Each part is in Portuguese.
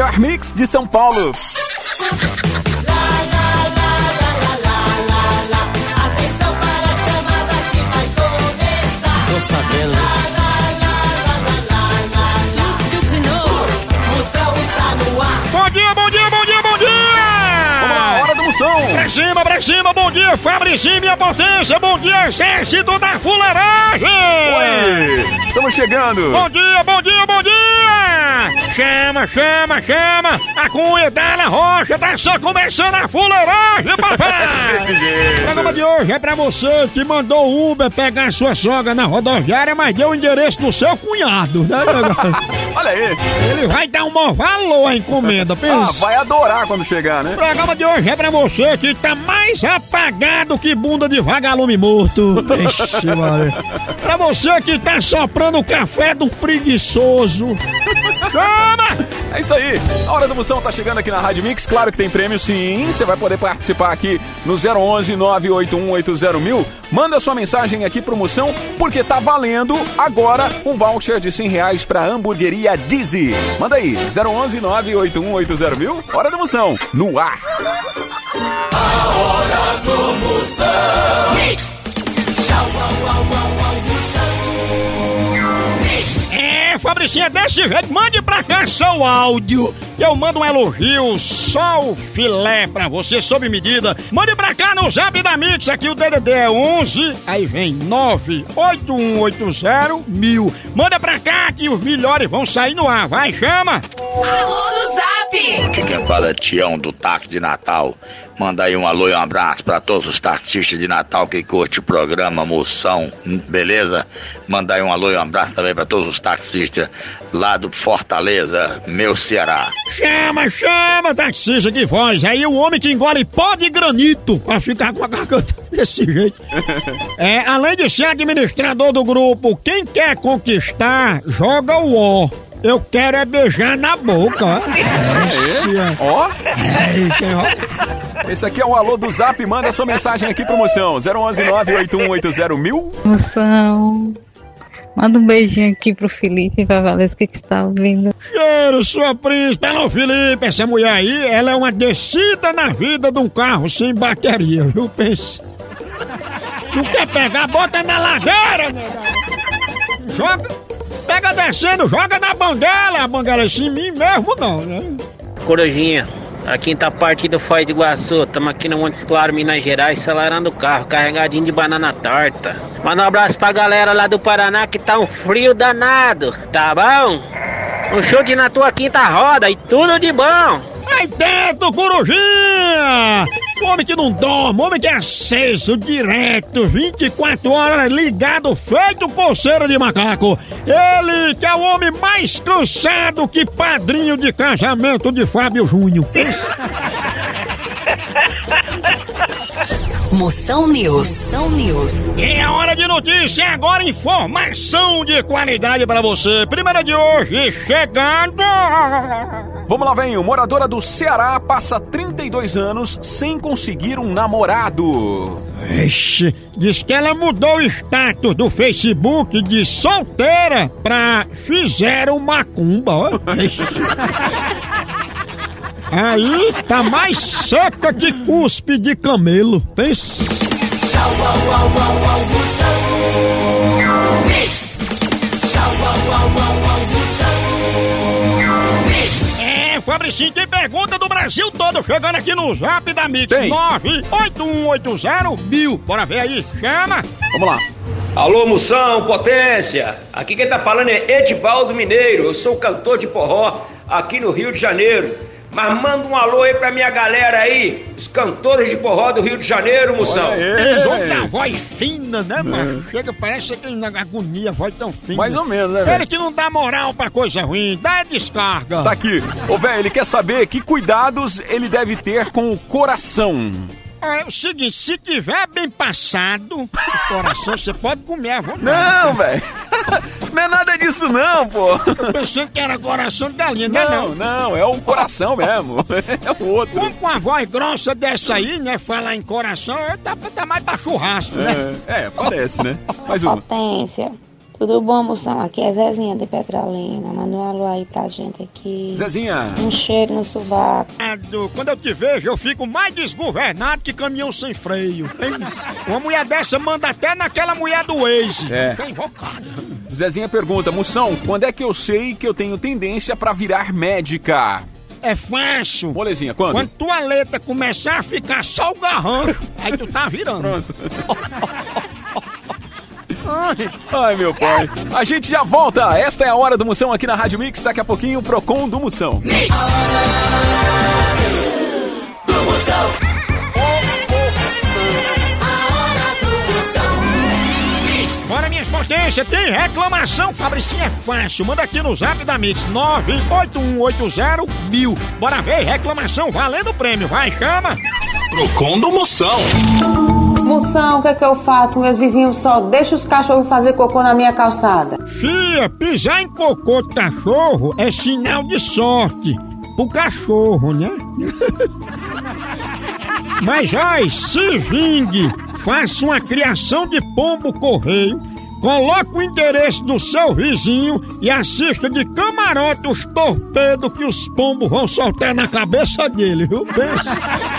melhor mix de São Paulo. Atenção para a chamada que vai começar. Tô sabendo. Tudo de novo. Moção está no ar. Bom dia, bom dia, bom dia, bom dia! Vamos lá, hora do Moção. Pra cima, bom dia, Fabricinho, minha potência, bom dia, exército da fuleiragem! Oi, estamos chegando. Bom dia, bom dia, bom dia! Chama, chama, chama! A Cunha Dela Rocha tá só começando a fuleiragem, papai! Desse jeito. O programa de hoje é pra você que mandou o Uber pegar a sua sogra na rodoviária, mas deu o endereço do seu cunhado, né? Olha aí. Ele vai dar um maior valor à encomenda, pensa. Vai adorar quando chegar, né? O programa de hoje é pra você que tá mais apagado que bunda de vagalume morto. Ixi, Maria. Pra você que tá soprando o café do preguiçoso. Chama! É isso aí. A hora do Moção tá chegando aqui na Rádio Mix. Claro que tem prêmio, sim. Você vai poder participar aqui no 011 981801000. Manda sua mensagem aqui pro Moção, porque tá valendo agora um voucher de R$100 pra hamburgueria Dizzy. Manda aí, 011 981801000. Hora do Moção, no ar. A hora do Moção. Mix. Tchau, Mix. É, Fabricinha, desse jeito, mande pra cá seu áudio, que eu mando um elogio, só o filé pra você, sob medida. Mande pra cá no Zap da Mix, aqui o DDD é 11, aí vem 981801000. Manda pra cá que os melhores vão sair no ar, vai, chama! Alô do Zap. Aqui quem fala é Tião do Táxi de Natal. Manda aí um alô e um abraço pra todos os taxistas de Natal que curte o programa Moção, beleza? Manda aí um alô e um abraço também pra todos os taxistas lá do Fortaleza, meu Ceará. Chama, chama, taxista de voz. Aí o homem que engole pó de granito pra ficar com a garganta desse jeito. É, além de ser administrador do grupo, quem quer conquistar, joga o ó. Eu quero é beijar na boca, ó. Ó. Ó. Esse aqui é o alô do Zap. Manda sua mensagem aqui pro Moção, 011 981801000. Moção, manda um beijinho aqui pro Felipe e pra Valesca que está ouvindo. Cheiro, sua príncipe. Alô, Felipe, essa mulher aí, ela é uma descida na vida de um carro sem bateria, viu? Pensa. Tu quer pegar, bota na ladeira, né? Joga. Pega descendo, joga na banguela. A banguela assim, em mim mesmo não, né? Corujinha, a quinta parte do Foz do Iguaçu. Tamo aqui no Montes Claros, Minas Gerais, acelerando o carro, carregadinho de banana torta. Manda um abraço pra galera lá do Paraná que tá um frio danado, tá bom? Um chute na tua quinta roda e tudo de bom. Aí dentro, Corujinha! Homem que não dorme, homem que é aceso, direto, 24 horas ligado, feito coceira de macaco. Ele que é o homem mais cansado que padrinho de casamento de Fábio Júnior. Moção News. Moção News. É a hora de notícia, agora informação de qualidade pra você. Primeira de hoje, chegando... Vamos lá, vem. Moradora do Ceará passa 32 anos sem conseguir um namorado. Ixi, diz que ela mudou o status do Facebook de solteira pra fizeram macumba, ó. Aí tá mais seca que cuspe de camelo. Pensa. Tchau, Moção. Mix. Tchau, Moção. Mix. É, Fabricinho, tem pergunta do Brasil todo chegando aqui no Zap da Mix. Tem. 981801000. Bora ver aí, chama. Vamos lá. Alô, Moção, potência! Aqui quem tá falando é Edivaldo Mineiro, eu sou cantor de forró aqui no Rio de Janeiro. Mas manda um alô aí pra minha galera aí, os cantores de forró do Rio de Janeiro, Moção. Eles vão ter a voz fina, né, mano? Chega, parece que na agonia, a voz tão fina. Mais ou menos, né, velho? Ele que não dá moral pra coisa ruim, dá descarga. Tá aqui. Ô, velho, ele quer saber que cuidados ele deve ter com o coração. É o seguinte, se tiver bem passado o coração, você pode comer à vontade. Não, velho. Não é nada disso não, pô. Eu pensei que era coração de galinha, não, é o coração mesmo. É o outro. Como com a voz grossa dessa aí, né, falar em coração, tá mais pra churrasco, né? Parece, né? Mais uma. Potência, Tudo bom, moção? Aqui é Zezinha de Petrolina. Manda um alô aí pra gente aqui. Zezinha. Um cheiro no sovaco. Quando eu te vejo, eu fico mais desgovernado que caminhão sem freio. Uma mulher dessa manda até naquela mulher do Waze. É. Fica invocada. Zezinha pergunta, Moção, quando é que eu sei que eu tenho tendência pra virar médica? É fácil. Molezinha, quando? Quando tua letra começar a ficar só o garrancho, aí tu tá virando. Pronto. Ai, meu pai. A gente já volta. Esta é a Hora do Moção aqui na Rádio Mix. Daqui a pouquinho o Procon do Moção. Mix. Do Moção. A Hora do Moção. Mix. Bora, minhas potências. Tem reclamação? Fabricinha é fácil. Manda aqui no zap da Mix. 981801000. Bora ver. Reclamação valendo prêmio. Vai, chama. Procon do Moção. Moção, o que é que eu faço? Meus vizinhos só deixam os cachorros fazer cocô na minha calçada. Fia, pisar em cocô de cachorro é sinal de sorte pro cachorro, né? Mas, ai, se vingue, faça uma criação de pombo correio, coloque o endereço do seu vizinho e assista de camarote os torpedos que os pombos vão soltar na cabeça dele, viu? Pensa.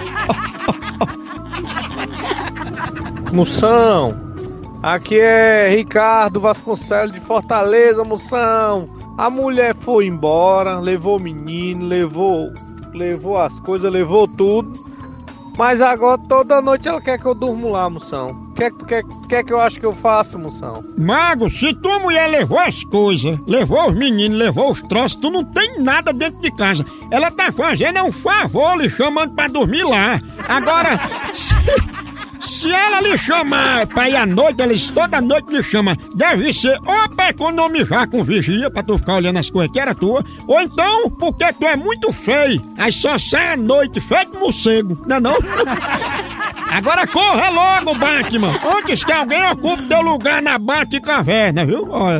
Moção, aqui é Ricardo Vasconcelos de Fortaleza, Moção. A mulher foi embora, levou o menino, levou as coisas, levou tudo. Mas agora toda noite ela quer que eu durmo lá, Moção. O que é que tu quer que eu acho que eu faço, Moção? Mago, se tua mulher levou as coisas, levou os meninos, levou os troços, tu não tem nada dentro de casa. Ela tá fazendo um favor lhe chamando pra dormir lá. Agora, se ela lhe chamar pra ir à noite, toda noite lhe chama, deve ser ou pra economizar com vigia, pra tu ficar olhando as coisas que era tua, ou então porque tu é muito feio, aí só sai à noite, feito morcego, não é não? Agora corra logo, Batman, antes que alguém ocupe teu lugar na Batcaverna, viu? Olha.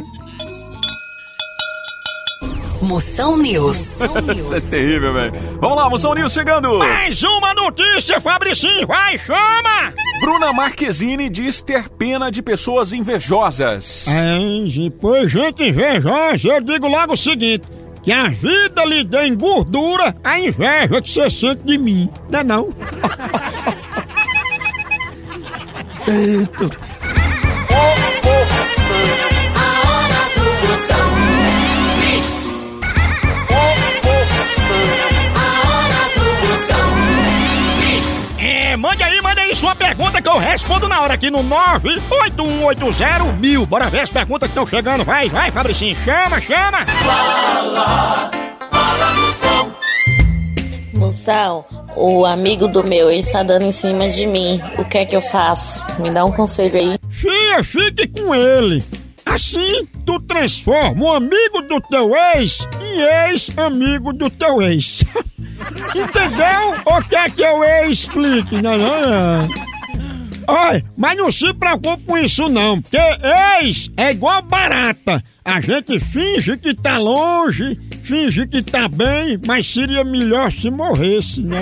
Moção News. Isso é terrível, velho. Vamos lá, Moção News chegando. Mais uma notícia, Fabricinho, vai, chama! Bruna Marquezine diz ter pena de pessoas invejosas. Pois gente invejosa, eu digo logo o seguinte, que a vida lhe dê gordura a inveja que você sente de mim, não é não? Eita. A Hora do Moção. Mix. A Hora do Moção. Mix. Mande aí sua pergunta que eu respondo na hora aqui no 981801000. Bora ver as perguntas que estão chegando. Vai, Fabricinho, chama! Fala, Moção. Moção, o amigo do meu ex está dando em cima de mim. O que é que eu faço? Me dá um conselho aí. Fia, fique com ele. Assim, tu transforma o amigo do teu ex em ex-amigo do teu ex. Entendeu? Ou quer que eu explique? Não. Olha, mas não se preocupe com isso não, porque ex é igual barata. A gente finge que tá longe, finge que tá bem, mas seria melhor se morresse, né?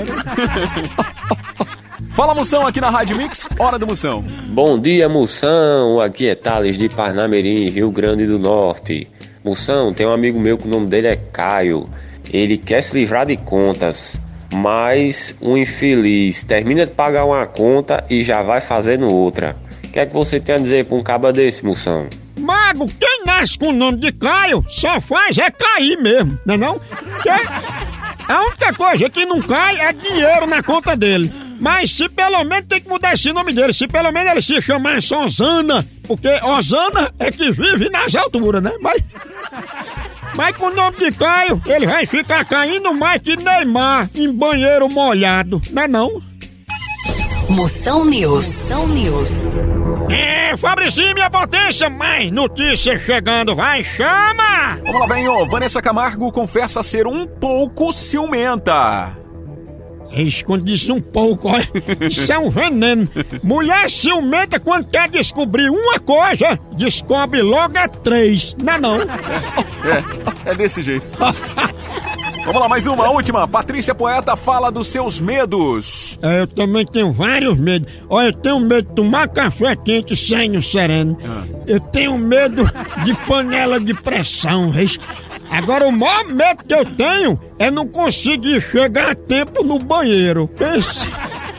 Fala, Moção, aqui na Rádio Mix, Hora do Moção. Bom dia, Moção. Aqui é Thales de Parnamirim, Rio Grande do Norte. Moção, tem um amigo meu que o nome dele é Caio. Ele quer se livrar de contas, mas um infeliz termina de pagar uma conta e já vai fazendo outra. O que é que você tem a dizer pra um caba desse, Moção? Mago, quem nasce com o nome de Caio só faz é cair mesmo, não é não? Porque a única coisa que não cai é dinheiro na conta dele. Mas se pelo menos tem que mudar esse nome dele, se pelo menos ele se chamasse Osana, porque Osana é que vive nas alturas, né? Mas com o nome de Caio, ele vai ficar caindo mais que Neymar em banheiro molhado, não é não? Moção News. Fabricinho, minha potência, mais notícias chegando, vai, chama! Vamos lá, venho. Vanessa Camargo confessa ser um pouco ciumenta. Quando disse um pouco, olha, isso é um veneno. Mulher ciumenta, quando quer descobrir uma coisa, descobre logo 3, não é não? É desse jeito. Vamos lá, mais uma, a última. Patrícia Poeta fala dos seus medos. Eu também tenho vários medos. Olha, eu tenho medo de tomar café quente sem no sereno. Eu tenho medo de panela de pressão. Agora, o maior medo que eu tenho é não conseguir chegar a tempo no banheiro. Pense.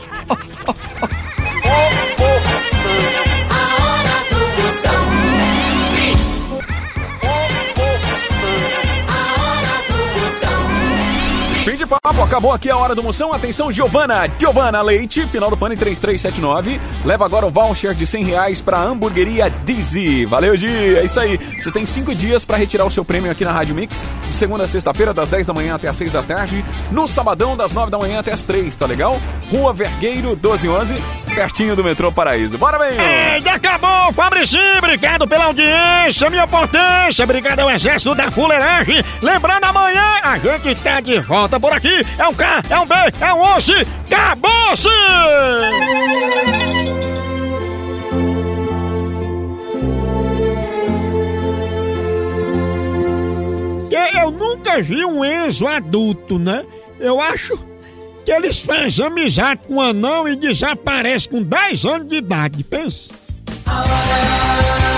Fim de papo, acabou aqui a hora do Moção. Atenção, Giovana Leite, final do fone 3379. Leva agora o voucher de R$100 pra hamburgueria Dizzy. Valeu, Gi, é isso aí. Você tem 5 dias pra retirar o seu prêmio aqui na Rádio Mix, de segunda a sexta-feira, das 10 da manhã até as 6 da tarde. No sabadão, das 9 da manhã até as 3, tá legal? Rua Vergueiro, 1211, pertinho do metrô Paraíso. Bora, bem! Já acabou, Fabricinho, obrigado pela audiência, minha potência, obrigado ao exército da fuleiragem. Lembrando, amanhã a gente tá de volta por aqui. É um K, é um B, é um osso. Acabou-se! Eu nunca vi um Enzo adulto, né? Eu acho que eles fazem amizade com um anão e desaparecem com 10 anos de idade, pensa.